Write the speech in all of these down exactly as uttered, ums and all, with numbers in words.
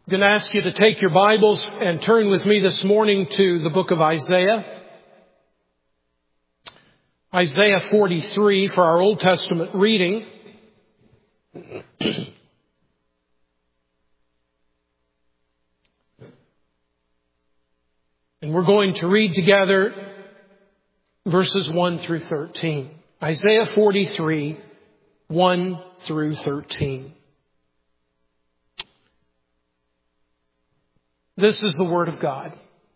I'm going to ask you to take your Bibles and turn with me this morning to the book of Isaiah. Isaiah forty-three for our Old Testament reading. And we're going to read together verses one through thirteen. Isaiah forty-three, one through thirteen. This is the word of God.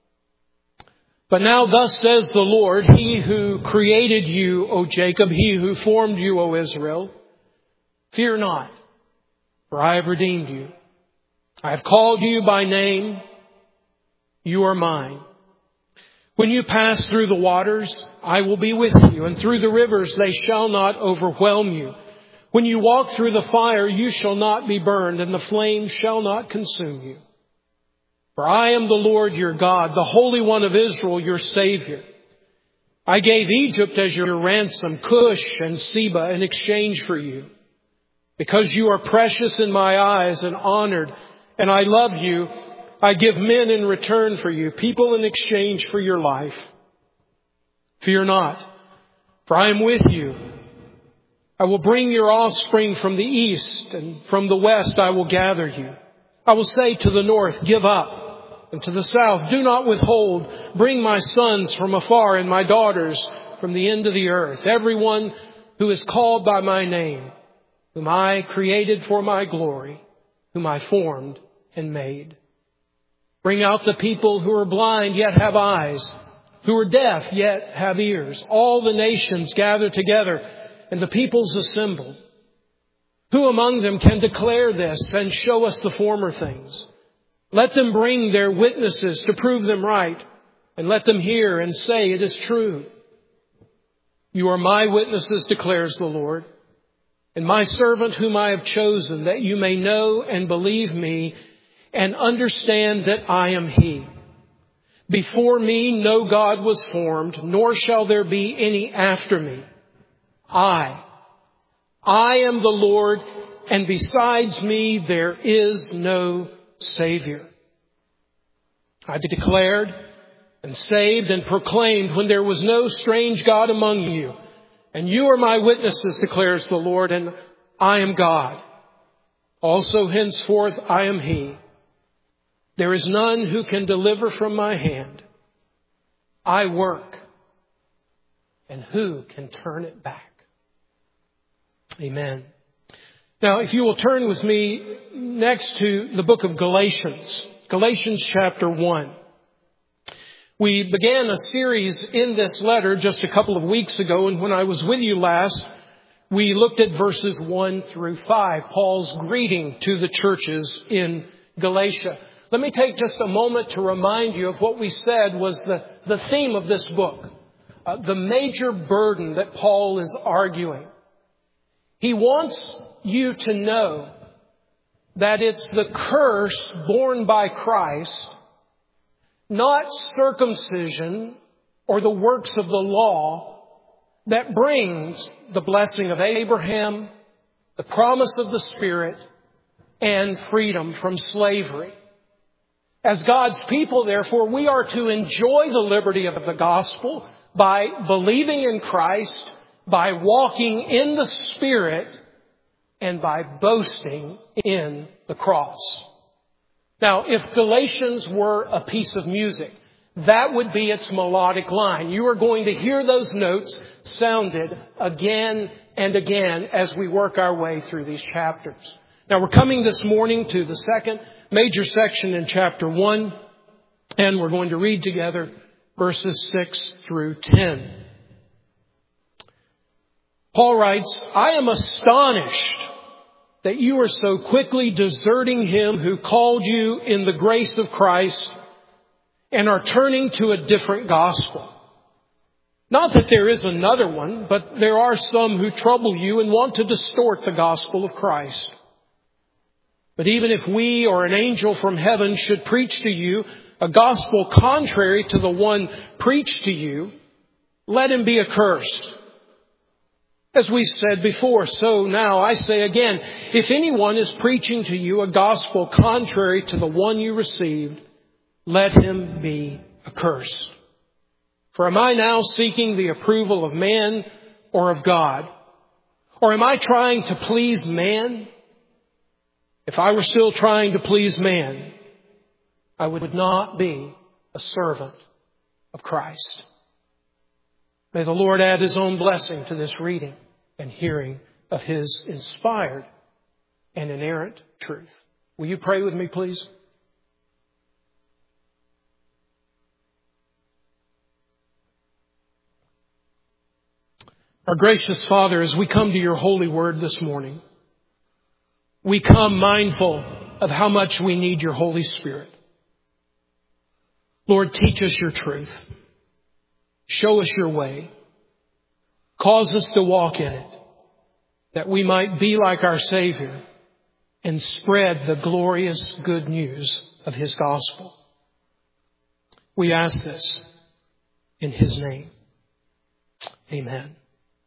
But now thus says the Lord, He who created you, O Jacob, He who formed you, O Israel, fear not, for I have redeemed you. I have called you by name. You are mine. When you pass through the waters, I will be with you, and through the rivers they shall not overwhelm you. When you walk through the fire, you shall not be burned, and the flame shall not consume you. For I am the Lord your God, the Holy One of Israel, your Savior. I gave Egypt as your ransom, Cush and Seba in exchange for you. Because you are precious in my eyes and honored, and I love you, I give men in return for you, people in exchange for your life. Fear not, for I am with you. I will bring your offspring from the east, and from the west I will gather you. I will say to the north, give up. And to the south, do not withhold. Bring my sons from afar and my daughters from the end of the earth. Everyone who is called by my name, whom I created for my glory, whom I formed and made. Bring out the people who are blind yet have eyes, who are deaf yet have ears. All the nations gather together and the peoples assemble. Who among them can declare this and show us the former things? Let them bring their witnesses to prove them right, and let them hear and say it is true. You are my witnesses, declares the Lord, and my servant whom I have chosen, that you may know and believe me and understand that I am He. Before me no God was formed, nor shall there be any after me. I, I am the Lord, and besides me there is no Savior. I declared and saved and proclaimed when there was no strange God among you. And you are my witnesses, declares the Lord, and I am God. Also henceforth I am He. There is none who can deliver from my hand. I work, and who can turn it back? Amen. Now, if you will turn with me next to the book of Galatians, Galatians chapter one. We began a series in this letter just a couple of weeks ago, and when I was with you last, we looked at verses one through five, Paul's greeting to the churches in Galatia. Let me take just a moment to remind you of what we said was the, the theme of this book, uh, the major burden that Paul is arguing. He wants you to know that it's the curse borne by Christ, not circumcision or the works of the law, that brings the blessing of Abraham, the promise of the Spirit, and freedom from slavery. As God's people, therefore, we are to enjoy the liberty of the gospel by believing in Christ, by walking in the Spirit, and by boasting in the cross. Now, if Galatians were a piece of music, that would be its melodic line. You are going to hear those notes sounded again and again as we work our way through these chapters. Now, we're coming this morning to the second major section in chapter one, and we're going to read together verses six through ten. Paul writes, I am astonished that you are so quickly deserting Him who called you in the grace of Christ and are turning to a different gospel. Not that there is another one, but there are some who trouble you and want to distort the gospel of Christ. But even if we or an angel from heaven should preach to you a gospel contrary to the one preached to you, let him be accursed. As we said before, so now I say again, if anyone is preaching to you a gospel contrary to the one you received, let him be accursed. For am I now seeking the approval of man or of God? Or am I trying to please man? If I were still trying to please man, I would not be a servant of Christ. May the Lord add His own blessing to this reading and hearing of His inspired and inerrant truth. Will you pray with me, please? Our gracious Father, as we come to your holy word this morning, we come mindful of how much we need your Holy Spirit. Lord, teach us your truth. Show us your way. Cause us to walk in it, that we might be like our Savior and spread the glorious good news of His gospel. We ask this in His name. Amen.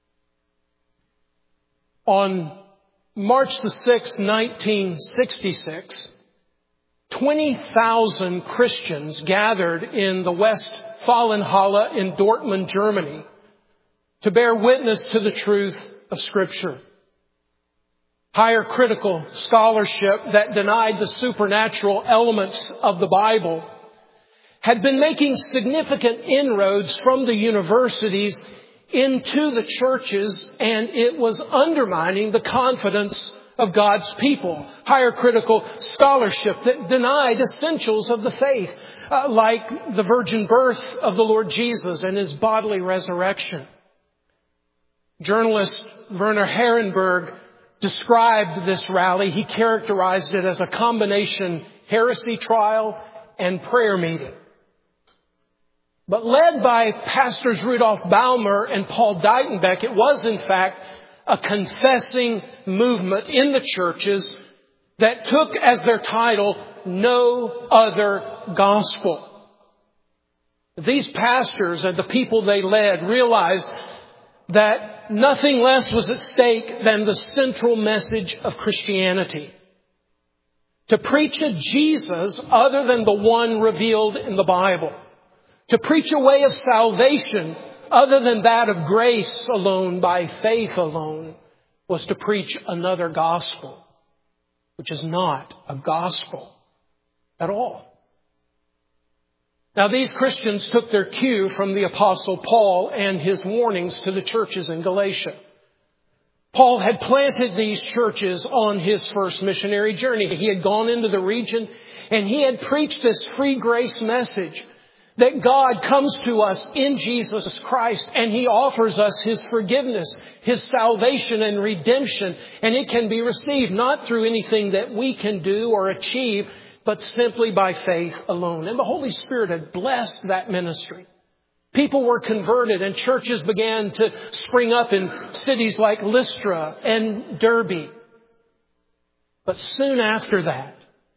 On March the sixth, nineteen sixty-six, twenty thousand Christians gathered in the Westfalenhalle in Dortmund, Germany, to bear witness to the truth of Scripture. Higher critical scholarship that denied the supernatural elements of the Bible had been making significant inroads from the universities into the churches, and it was undermining the confidence of God's people. Higher critical scholarship that denied essentials of the faith, uh, like the virgin birth of the Lord Jesus and His bodily resurrection. Journalist Werner Herrenberg described this rally. He characterized it as a combination heresy trial and prayer meeting. But led by pastors Rudolf Baumer and Paul Deitenbeck, it was in fact a confessing movement in the churches that took as their title, No Other Gospel. These pastors and the people they led realized that nothing less was at stake than the central message of Christianity. To preach a Jesus other than the one revealed in the Bible. To preach a way of salvation other than that of grace alone, by faith alone, was to preach another gospel, which is not a gospel at all. Now, these Christians took their cue from the Apostle Paul and his warnings to the churches in Galatia. Paul had planted these churches on his first missionary journey. He had gone into the region and he had preached this free grace message that God comes to us in Jesus Christ and He offers us His forgiveness, His salvation and redemption. And it can be received not through anything that we can do or achieve, but simply by faith alone. And the Holy Spirit had blessed that ministry. People were converted and churches began to spring up in cities like Lystra and Derbe. But soon after that,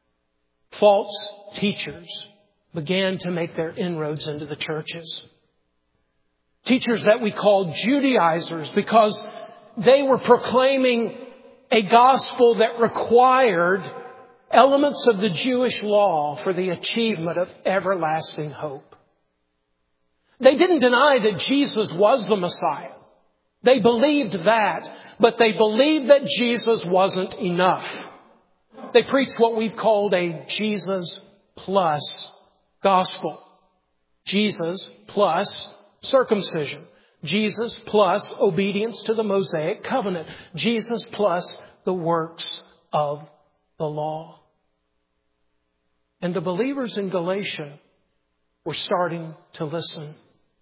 false teachers began to make their inroads into the churches. Teachers that we called Judaizers, because they were proclaiming a gospel that required elements of the Jewish law for the achievement of everlasting hope. They didn't deny that Jesus was the Messiah. They believed that, but they believed that Jesus wasn't enough. They preached what we've called a Jesus plus gospel. Jesus plus circumcision. Jesus plus obedience to the Mosaic covenant. Jesus plus the works of the law. And the believers in Galatia were starting to listen.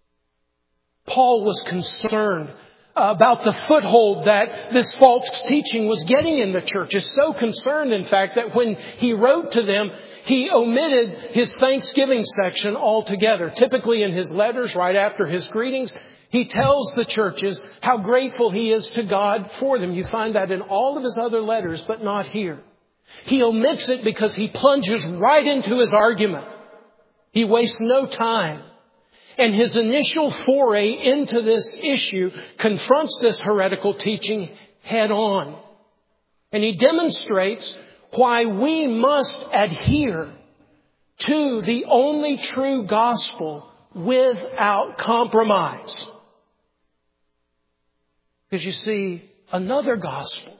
Paul was concerned about the foothold that this false teaching was getting in the churches. So concerned, in fact, that when he wrote to them, he omitted his Thanksgiving section altogether. Typically in his letters, right after his greetings, he tells the churches how grateful he is to God for them. You find that in all of his other letters, but not here. He omits it because he plunges right into his argument. He wastes no time. And his initial foray into this issue confronts this heretical teaching head on. And he demonstrates why we must adhere to the only true gospel without compromise. Because you see, another gospel,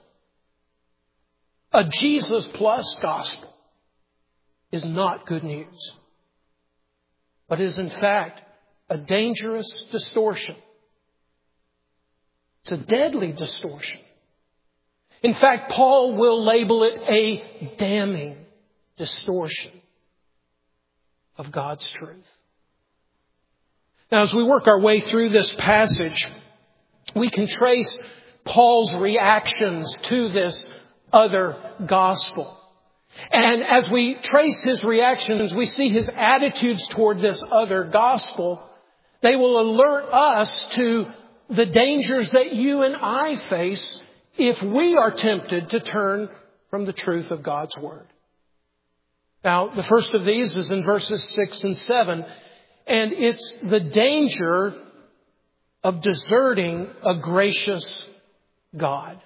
a Jesus plus gospel, is not good news, but is in fact a dangerous distortion. It's a deadly distortion. In fact, Paul will label it a damning distortion of God's truth. Now, as we work our way through this passage, we can trace Paul's reactions to this other gospel. And as we trace his reactions, we see his attitudes toward this other gospel. They will alert us to the dangers that you and I face if we are tempted to turn from the truth of God's Word. Now, the first of these is in verses six and seven, and it's the danger of deserting a gracious God.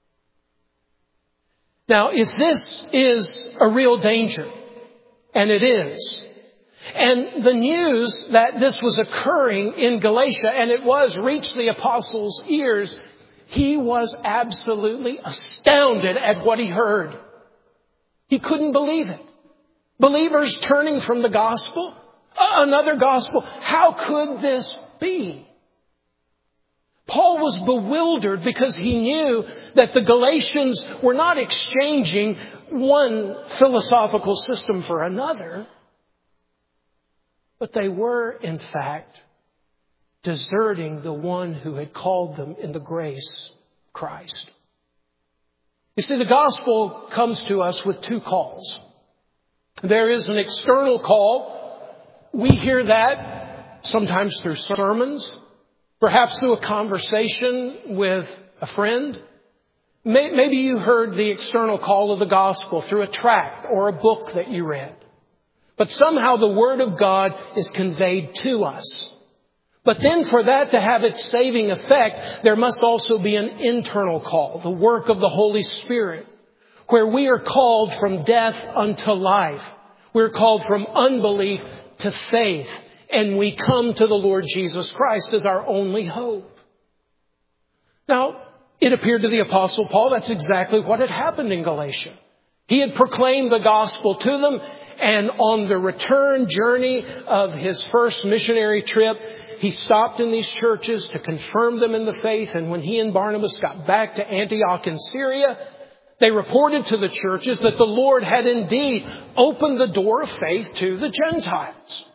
Now, if this is a real danger, and it is, and the news that this was occurring in Galatia, and it was, reached the apostles' ears, he was absolutely astounded at what he heard. He couldn't believe it. Believers turning from the gospel, another gospel, how could this be? Paul was bewildered because he knew that the Galatians were not exchanging one philosophical system for another, but they were, in fact, deserting the one who had called them in the grace of Christ. You see, the gospel comes to us with two calls. There is an external call. We hear that sometimes through sermons, perhaps through a conversation with a friend. Maybe you heard the external call of the gospel through a tract or a book that you read. But somehow the Word of God is conveyed to us. But then for that to have its saving effect, there must also be an internal call, the work of the Holy Spirit, where we are called from death unto life. We're called from unbelief to faith. And we come to the Lord Jesus Christ as our only hope. Now, it appeared to the Apostle Paul that's exactly what had happened in Galatia. He had proclaimed the gospel to them, and on the return journey of his first missionary trip, he stopped in these churches to confirm them in the faith. And when he and Barnabas got back to Antioch in Syria, they reported to the churches that the Lord had indeed opened the door of faith to the Gentiles.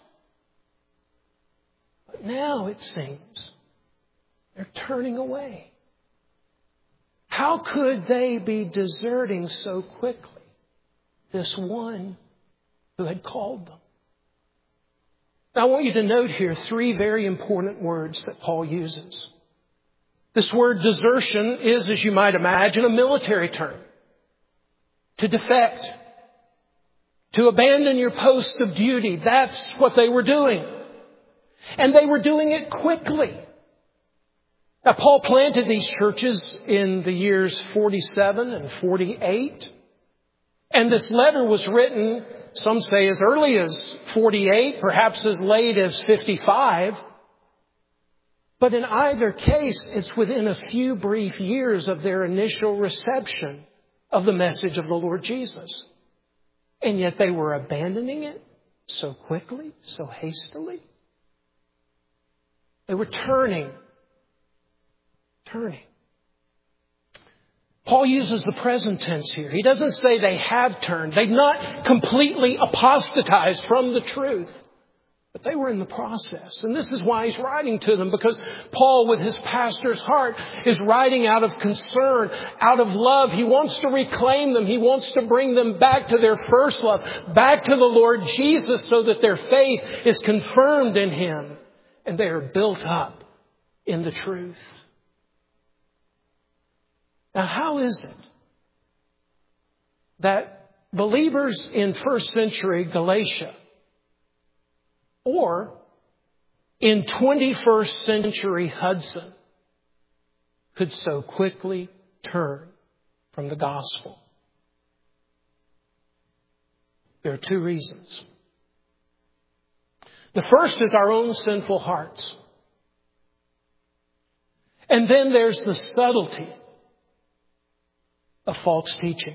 But now it seems they're turning away. How could they be deserting so quickly this one who had called them? Now, I want you to note here three very important words that Paul uses. This word desertion is, as you might imagine, a military term. To defect. To abandon your post of duty. That's what they were doing. And they were doing it quickly. Now, Paul planted these churches in the years forty-seven and forty-eight. And this letter was written, some say as early as forty-eight, perhaps as late as fifty-five. But in either case, it's within a few brief years of their initial reception of the message of the Lord Jesus. And yet they were abandoning it so quickly, so hastily. They were turning. Turning. Paul uses the present tense here. He doesn't say they have turned. They've not completely apostatized from the truth. But they were in the process. And this is why he's writing to them. Because Paul, with his pastor's heart, is writing out of concern, out of love. He wants to reclaim them. He wants to bring them back to their first love, back to the Lord Jesus, so that their faith is confirmed in Him. And they are built up in the truth. Now, how is it that believers in first century Galatia, or in twenty-first century Hudson could so quickly turn from the gospel? There are two reasons. The first is our own sinful hearts. And then there's the subtlety of false teaching.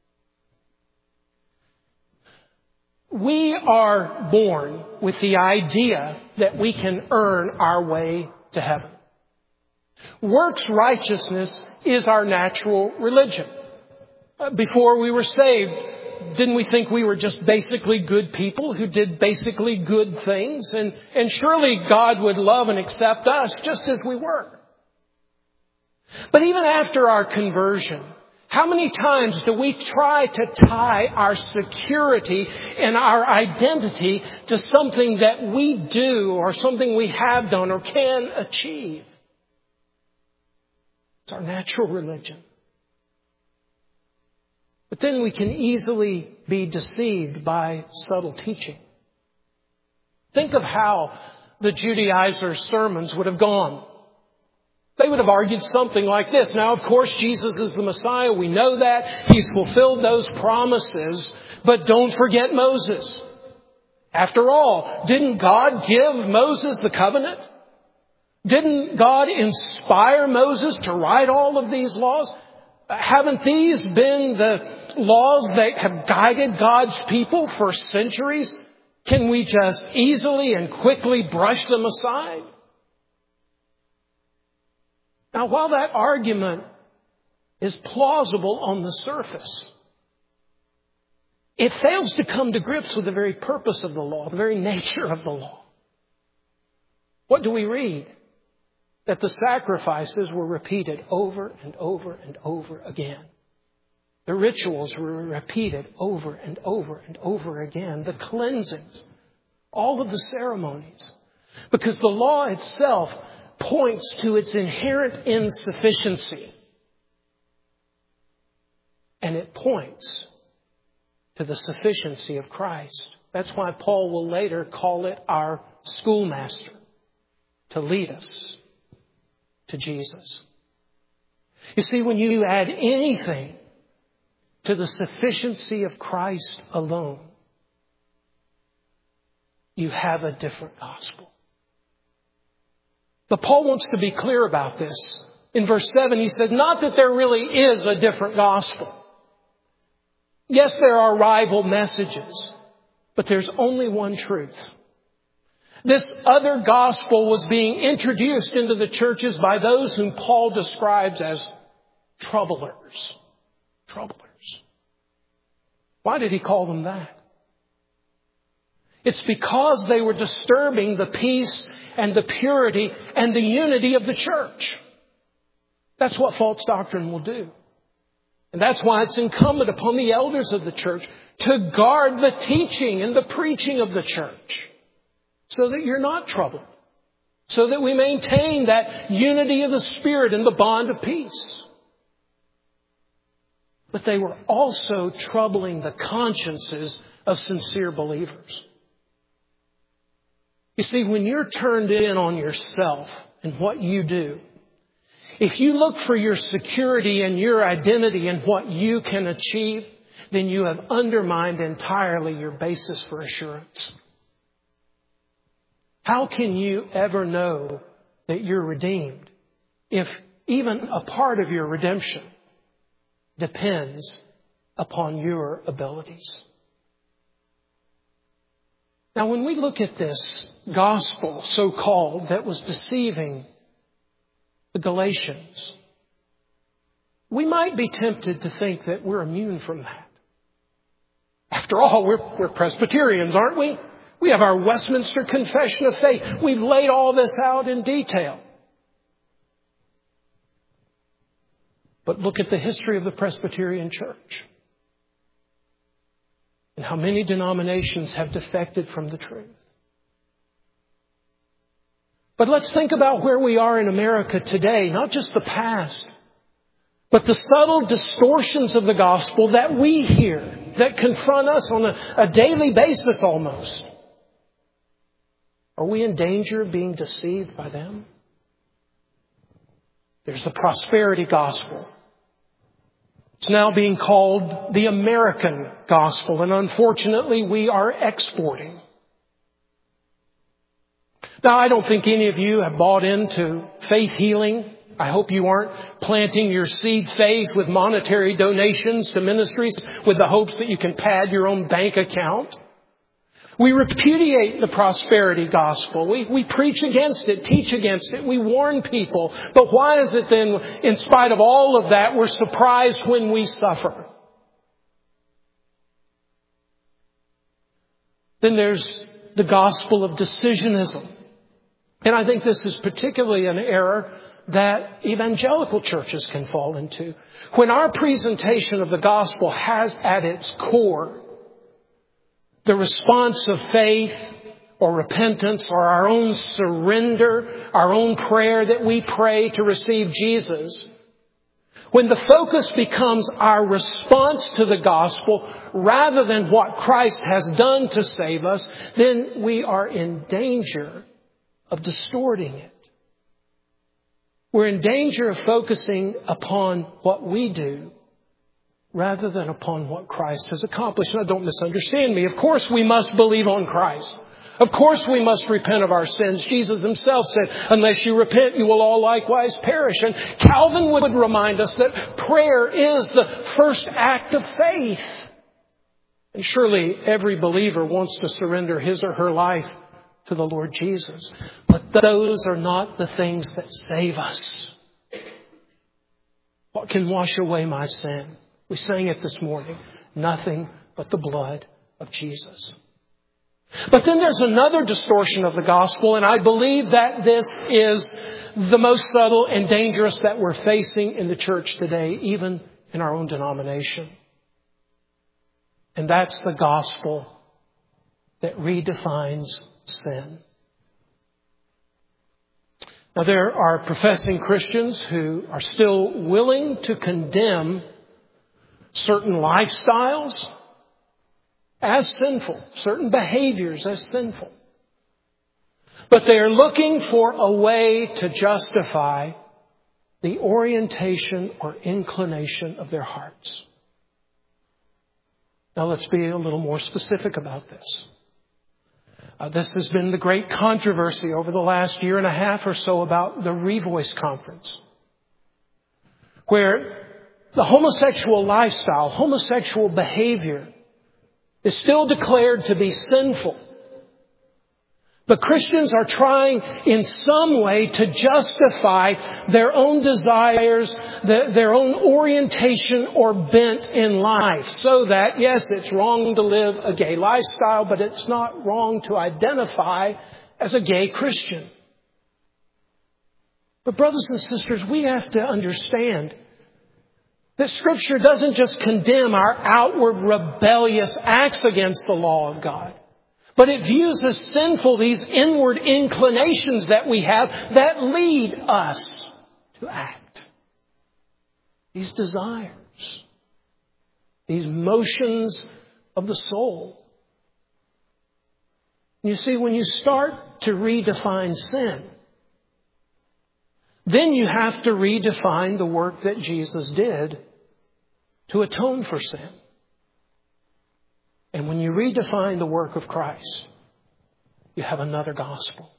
We are born with the idea that we can earn our way to heaven. Works righteousness is our natural religion. Before we were saved, didn't we think we were just basically good people who did basically good things? And, and surely God would love and accept us just as we were. But even after our conversion, how many times do we try to tie our security and our identity to something that we do or something we have done or can achieve? It's our natural religion. But then we can easily be deceived by subtle teaching. Think of how the Judaizers' sermons would have gone. They would have argued something like this. Now, of course, Jesus is the Messiah. We know that. He's fulfilled those promises. But don't forget Moses. After all, didn't God give Moses the covenant? Didn't God inspire Moses to write all of these laws? Haven't these been the laws that have guided God's people for centuries? Can we just easily and quickly brush them aside? Now, while that argument is plausible on the surface, it fails to come to grips with the very purpose of the law, the very nature of the law. What do we read? That the sacrifices were repeated over and over and over again. The rituals were repeated over and over and over again. The cleansings, all of the ceremonies. Because the law itself points to its inherent insufficiency. And it points to the sufficiency of Christ. That's why Paul will later call it our schoolmaster to lead us to Jesus. You see, when you add anything to the sufficiency of Christ alone, you have a different gospel. But Paul wants to be clear about this. In verse seven, he said, not that there really is a different gospel. Yes, there are rival messages, but there's only one truth. This other gospel was being introduced into the churches by those whom Paul describes as troublers. Troublers. Why did he call them that? It's because they were disturbing the peace and the purity and the unity of the church. That's what false doctrine will do. And that's why it's incumbent upon the elders of the church to guard the teaching and the preaching of the church so that you're not troubled, so that we maintain that unity of the Spirit and the bond of peace. But they were also troubling the consciences of sincere believers. You see, when you're turned in on yourself and what you do, if you look for your security and your identity in what you can achieve, then you have undermined entirely your basis for assurance. How can you ever know that you're redeemed if even a part of your redemption depends upon your abilities? Now, when we look at this gospel, so-called, that was deceiving the Galatians, we might be tempted to think that we're immune from that. After all, we're, we're Presbyterians, aren't we? We have our Westminster Confession of Faith. We've laid all this out in detail. But look at the history of the Presbyterian Church and how many denominations have defected from the truth. But let's think about where we are in America today, not just the past, but the subtle distortions of the gospel that we hear, that confront us on a, a daily basis almost. Are we in danger of being deceived by them? There's the prosperity gospel. It's now being called the American gospel, and unfortunately we are exporting. Now, I don't think any of you have bought into faith healing. I hope you aren't planting your seed faith with monetary donations to ministries with the hopes that you can pad your own bank account. We repudiate the prosperity gospel. We, we preach against it, teach against it. We warn people. But why is it then, in spite of all of that, we're surprised when we suffer? Then there's the gospel of decisionism. And I think this is particularly an error that evangelical churches can fall into. When our presentation of the gospel has at its core the response of faith or repentance or our own surrender, our own prayer that we pray to receive Jesus, when the focus becomes our response to the gospel rather than what Christ has done to save us, then we are in danger of distorting it. We're in danger of focusing upon what we do rather than upon what Christ has accomplished. Now, don't misunderstand me. Of course we must believe on Christ. Of course we must repent of our sins. Jesus himself said, unless you repent, you will all likewise perish. And Calvin would remind us that prayer is the first act of faith. And surely every believer wants to surrender his or her life to the Lord Jesus. But those are not the things that save us. What can wash away my sin? We sang it this morning. Nothing but the blood of Jesus. But then there's another distortion of the gospel, and I believe that this is the most subtle and dangerous that we're facing in the church today, even in our own denomination. And that's the gospel that redefines sin. Now, there are professing Christians who are still willing to condemn certain lifestyles as sinful, certain behaviors as sinful. But they are looking for a way to justify the orientation or inclination of their hearts. Now, let's be a little more specific about this. Uh, this has been the great controversy over the last year and a half or so about the Revoice Conference, where the homosexual lifestyle, homosexual behavior is still declared to be sinful. But Christians are trying in some way to justify their own desires, their own orientation or bent in life. So that, yes, it's wrong to live a gay lifestyle, but it's not wrong to identify as a gay Christian. But brothers and sisters, we have to understand that Scripture doesn't just condemn our outward rebellious acts against the law of God, but it views as sinful these inward inclinations that we have that lead us to act. These desires, these motions of the soul. You see, when you start to redefine sin, then you have to redefine the work that Jesus did to atone for sin. And when you redefine the work of Christ, you have another gospel.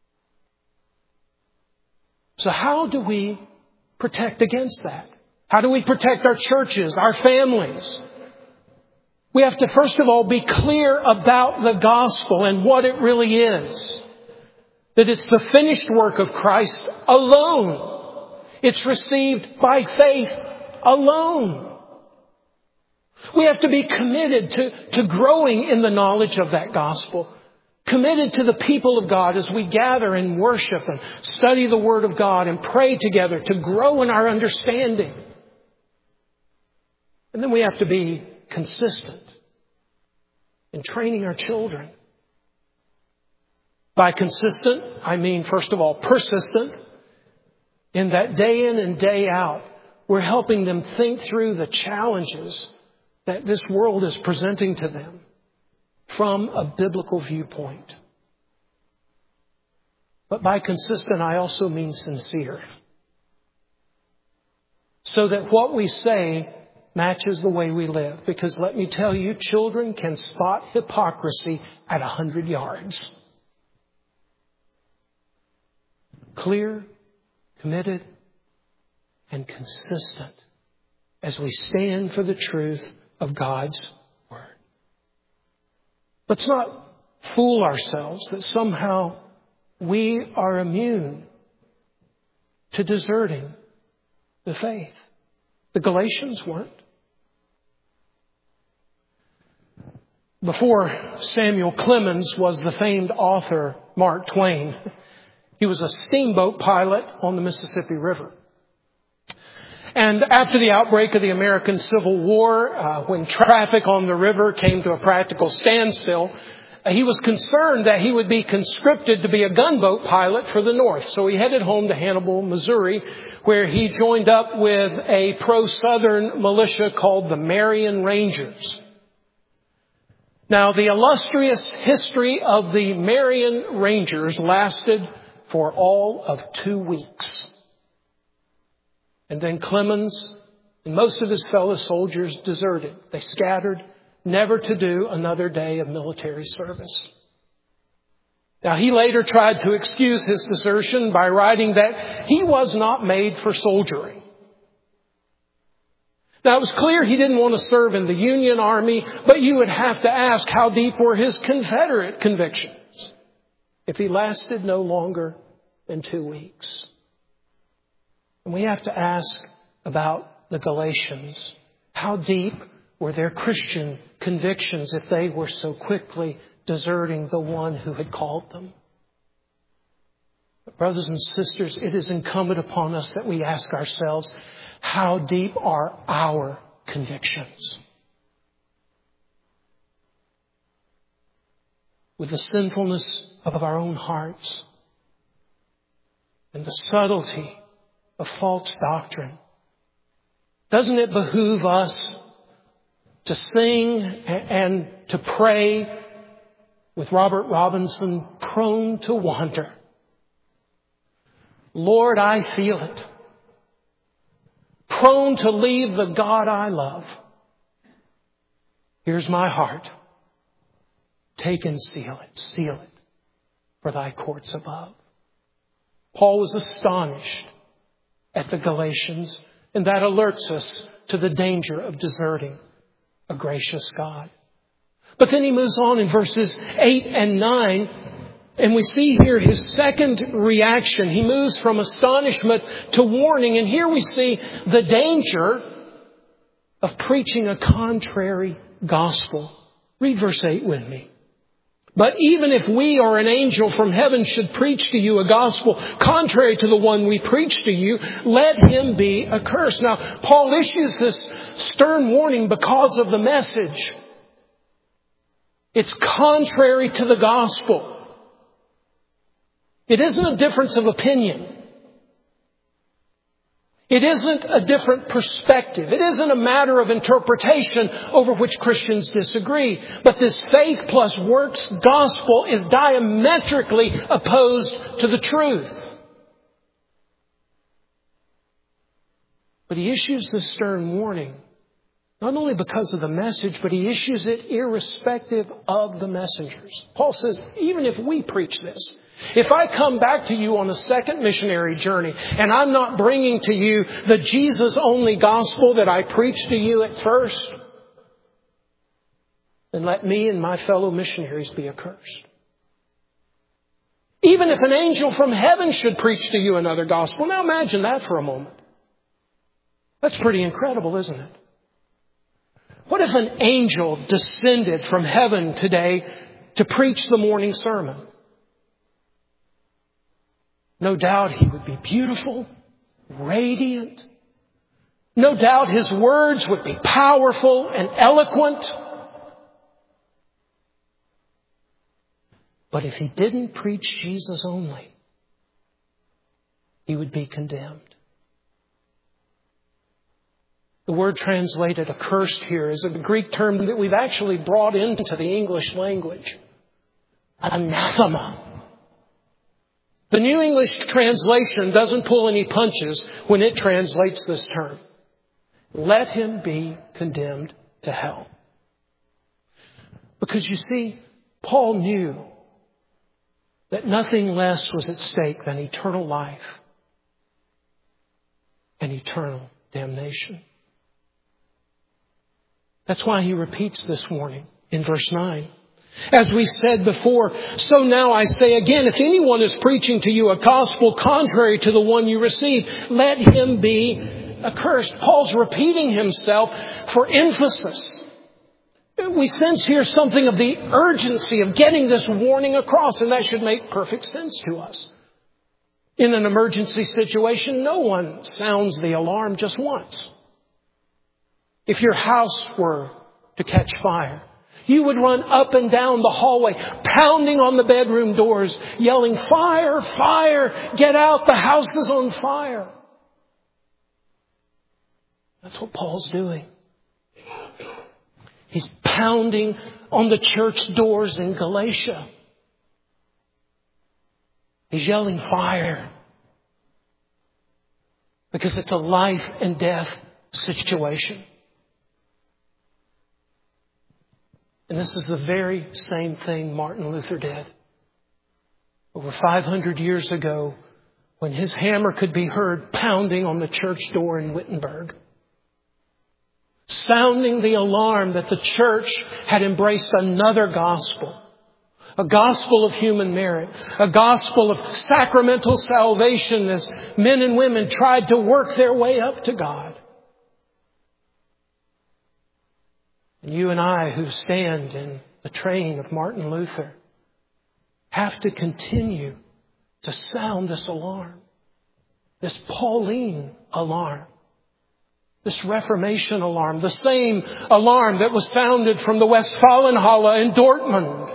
So how do we protect against that? How do we protect our churches, our families? We have to, first of all, be clear about the gospel and what it really is. That it's the finished work of Christ alone. It's received by faith alone. We have to be committed to, to growing in the knowledge of that gospel. Committed to the people of God as we gather and worship and study the Word of God and pray together to grow in our understanding. And then we have to be consistent in training our children. By consistent, I mean, first of all, persistent, in that day in and day out, we're helping them think through the challenges that this world is presenting to them from a biblical viewpoint. But by consistent, I also mean sincere. So that what we say matches the way we live. Because let me tell you, children can spot hypocrisy at a hundred yards. Clear, committed, and consistent as we stand for the truth of God's Word. Let's not fool ourselves that somehow we are immune to deserting the faith. The Galatians weren't. Before Samuel Clemens was the famed author Mark Twain, he was a steamboat pilot on the Mississippi River. And after the outbreak of the American Civil War, uh, when traffic on the river came to a practical standstill, uh, he was concerned that he would be conscripted to be a gunboat pilot for the North. So he headed home to Hannibal, Missouri, where he joined up with a pro-Southern militia called the Marion Rangers. Now, the illustrious history of the Marion Rangers lasted for all of two weeks. And then Clemens and most of his fellow soldiers deserted. They scattered, never to do another day of military service. Now, he later tried to excuse his desertion by writing that he was not made for soldiering. Now, it was clear he didn't want to serve in the Union Army, but you would have to ask how deep were his Confederate convictions if he lasted no longer than two weeks. And we have to ask about the Galatians. How deep were their Christian convictions if they were so quickly deserting the one who had called them? But brothers and sisters, it is incumbent upon us that we ask ourselves, how deep are our convictions? With the sinfulness of our own hearts and the subtlety of false doctrine, doesn't it behoove us to sing and to pray with Robert Robinson, prone to wander? Lord, I feel it. Prone to leave the God I love. Here's my heart. Take and seal it. Seal it for thy courts above. Paul was astonished at the Galatians, and that alerts us to the danger of deserting a gracious God. But then he moves on in verses eight and nine, and we see here his second reaction. He moves from astonishment to warning, and here we see the danger of preaching a contrary gospel. Read verse eight with me. But even if we or an angel from heaven should preach to you a gospel contrary to the one we preach to you, let him be accursed. Now, Paul issues this stern warning because of the message. It's contrary to the gospel. It isn't a difference of opinion. It isn't a different perspective. It isn't a matter of interpretation over which Christians disagree. But this faith plus works gospel is diametrically opposed to the truth. But he issues this stern warning, not only because of the message, but he issues it irrespective of the messengers. Paul says, even if we preach this, if I come back to you on a second missionary journey and I'm not bringing to you the Jesus-only gospel that I preached to you at first, then let me and my fellow missionaries be accursed. Even if an angel from heaven should preach to you another gospel. Now imagine that for a moment. That's pretty incredible, isn't it? What if an angel descended from heaven today to preach the morning sermon? No doubt he would be beautiful, radiant. No doubt his words would be powerful and eloquent. But if he didn't preach Jesus only, he would be condemned. The word translated accursed here is a Greek term that we've actually brought into the English language. Anathema. The New English translation doesn't pull any punches when it translates this term. Let him be condemned to hell. Because you see, Paul knew that nothing less was at stake than eternal life and eternal damnation. That's why he repeats this warning in verse nine. As we said before, so now I say again, if anyone is preaching to you a gospel contrary to the one you received, let him be accursed. Paul's repeating himself for emphasis. We sense here something of the urgency of getting this warning across, and that should make perfect sense to us. In an emergency situation, no one sounds the alarm just once. If your house were to catch fire, you would run up and down the hallway, pounding on the bedroom doors, yelling, fire, fire, get out, the house is on fire. That's what Paul's doing. He's pounding on the church doors in Galatia. He's yelling fire. Because it's a life and death situation. And this is the very same thing Martin Luther did. Over five hundred years ago, when his hammer could be heard pounding on the church door in Wittenberg, sounding the alarm that the church had embraced another gospel, a gospel of human merit, a gospel of sacramental salvation as men and women tried to work their way up to God. And you and I, who stand in the train of Martin Luther, have to continue to sound this alarm, this Pauline alarm, this Reformation alarm, the same alarm that was sounded from the Westfalenhalle in Dortmund.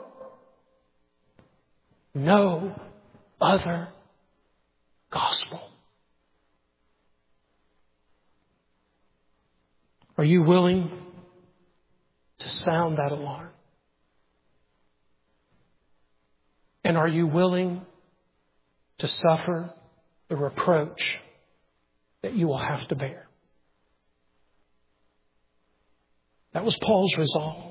No other gospel. Are you willing to sound that alarm? And are you willing to suffer the reproach that you will have to bear? That was Paul's resolve.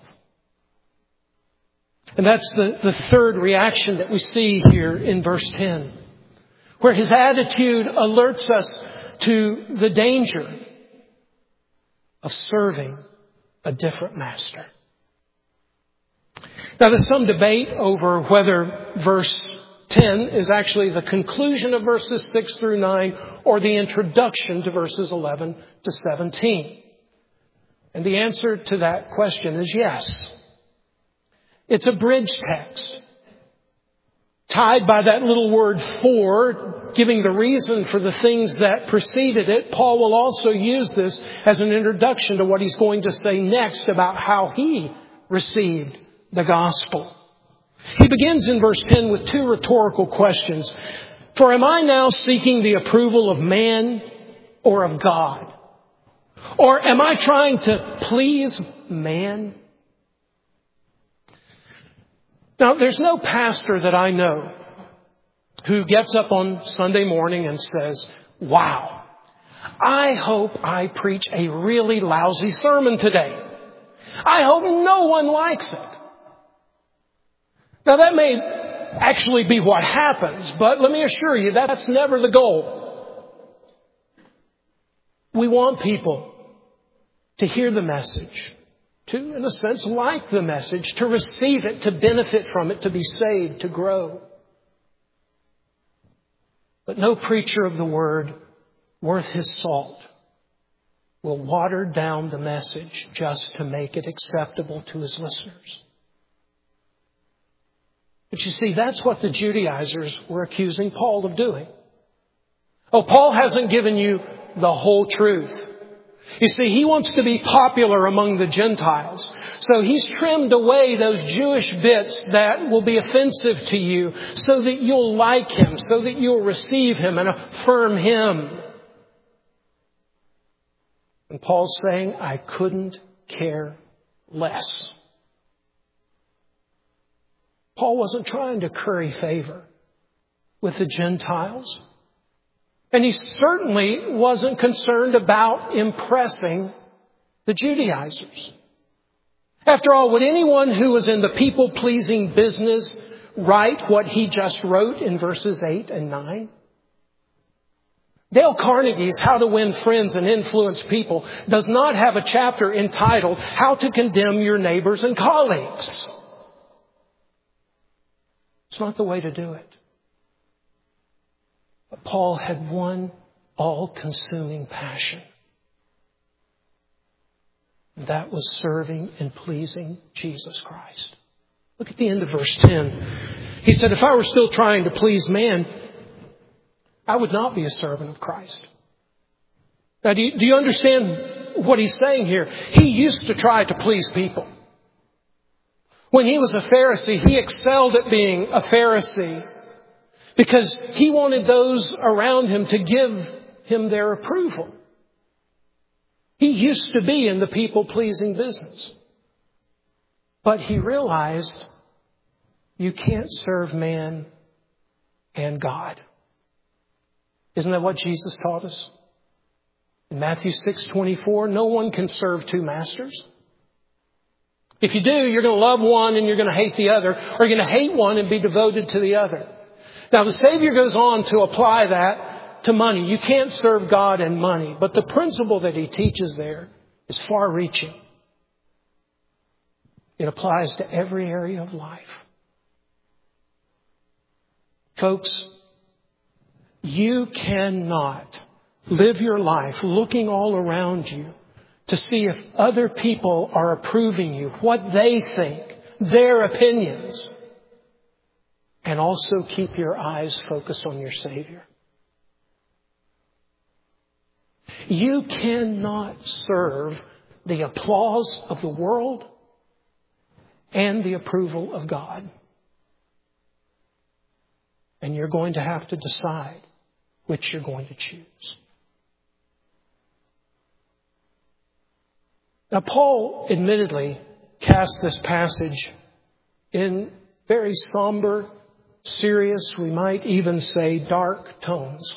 And that's the, the third reaction that we see here in verse ten, where his attitude alerts us to the danger of serving a different master. Now, there's some debate over whether verse ten is actually the conclusion of verses six through nine or the introduction to verses eleven to seventeen. And the answer to that question is yes. It's a bridge text, tied by that little word for, giving the reason for the things that preceded it. Paul will also use this as an introduction to what he's going to say next about how he received the gospel. He begins in verse ten with two rhetorical questions. For am I now seeking the approval of man or of God? Or am I trying to please man? Now, there's no pastor that I know who gets up on Sunday morning and says, wow, I hope I preach a really lousy sermon today. I hope no one likes it. Now, that may actually be what happens, but let me assure you, that's never the goal. We want people to hear the message, to, in a sense, like the message, to receive it, to benefit from it, to be saved, to grow. But no preacher of the word worth his salt will water down the message just to make it acceptable to his listeners. But you see, that's what the Judaizers were accusing Paul of doing. Oh, Paul hasn't given you the whole truth. You see, he wants to be popular among the Gentiles. So he's trimmed away those Jewish bits that will be offensive to you so that you'll like him, so that you'll receive him and affirm him. And Paul's saying, I couldn't care less. Paul wasn't trying to curry favor with the Gentiles. And he certainly wasn't concerned about impressing the Judaizers. After all, would anyone who was in the people-pleasing business write what he just wrote in verses eight and nine? Dale Carnegie's How to Win Friends and Influence People does not have a chapter entitled How to Condemn Your Neighbors and Colleagues. It's not the way to do it. But Paul had one all-consuming passion. And that was serving and pleasing Jesus Christ. Look at the end of verse ten. He said, if I were still trying to please man, I would not be a servant of Christ. Now, do you, do you understand what he's saying here? He used to try to please people. When he was a Pharisee, he excelled at being a Pharisee because he wanted those around him to give him their approval. He used to be in the people-pleasing business. But he realized you can't serve man and God. Isn't that what Jesus taught us? In Matthew six twenty-four, no one can serve two masters. If you do, you're going to love one and you're going to hate the other, or you're going to hate one and be devoted to the other. Now, the Savior goes on to apply that to money. You can't serve God and money. But the principle that he teaches there is far-reaching. It applies to every area of life. Folks, you cannot live your life looking all around you to see if other people are approving you, what they think, their opinions, and also keep your eyes focused on your Savior. You cannot serve the applause of the world and the approval of God. And you're going to have to decide which you're going to choose. Now, Paul admittedly cast this passage in very somber, serious, we might even say dark tones.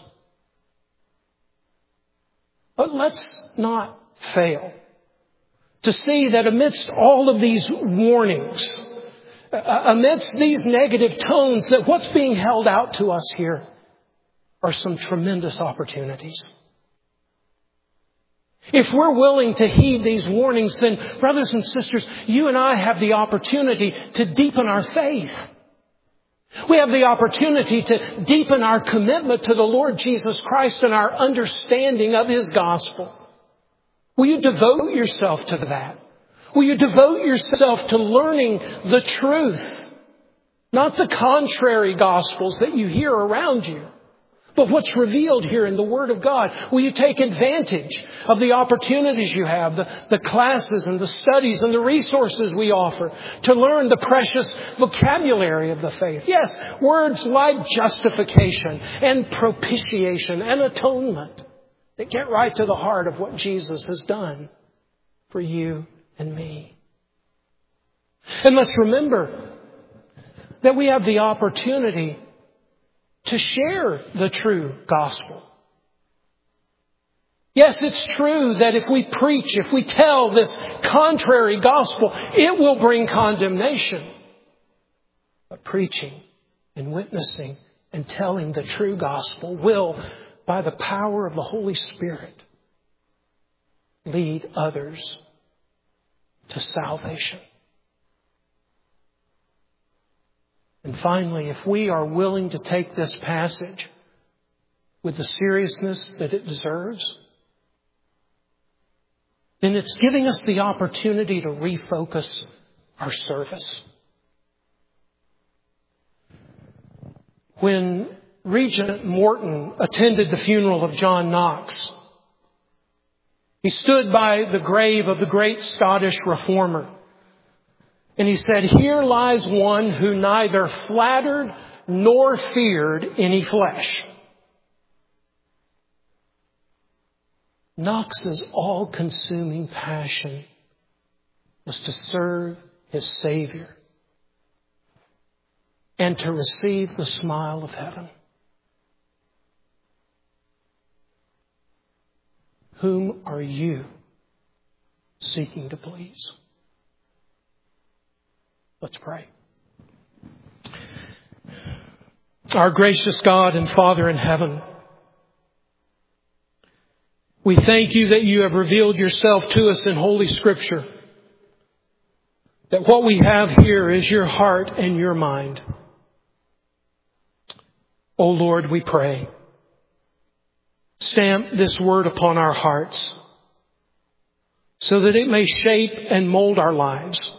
But let's not fail to see that amidst all of these warnings, amidst these negative tones, that what's being held out to us here are some tremendous opportunities. If we're willing to heed these warnings, then brothers and sisters, you and I have the opportunity to deepen our faith. We have the opportunity to deepen our commitment to the Lord Jesus Christ and our understanding of His gospel. Will you devote yourself to that? Will you devote yourself to learning the truth? Not the contrary gospels that you hear around you, but what's revealed here in the Word of God. Will you take advantage of the opportunities you have, the, the classes and the studies and the resources we offer to learn the precious vocabulary of the faith? Yes, words like justification and propitiation and atonement that get right to the heart of what Jesus has done for you and me. And let's remember that we have the opportunity to share the true gospel. Yes, it's true that if we preach, if we tell this contrary gospel, it will bring condemnation. But preaching and witnessing and telling the true gospel will, by the power of the Holy Spirit, lead others to salvation. And finally, if we are willing to take this passage with the seriousness that it deserves, then it's giving us the opportunity to refocus our service. When Regent Morton attended the funeral of John Knox, he stood by the grave of the great Scottish reformer. And he said, "Here lies one who neither flattered nor feared any flesh." Knox's all-consuming passion was to serve his Savior and to receive the smile of heaven. Whom are you seeking to please? Let's pray. Our gracious God and Father in heaven, we thank you that you have revealed yourself to us in Holy Scripture. That what we have here is your heart and your mind. O Lord, we pray, stamp this word upon our hearts so that it may shape and mold our lives.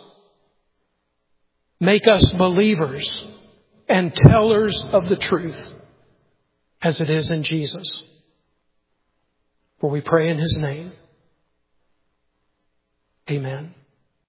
Make us believers and tellers of the truth as it is in Jesus. For we pray in His name. Amen.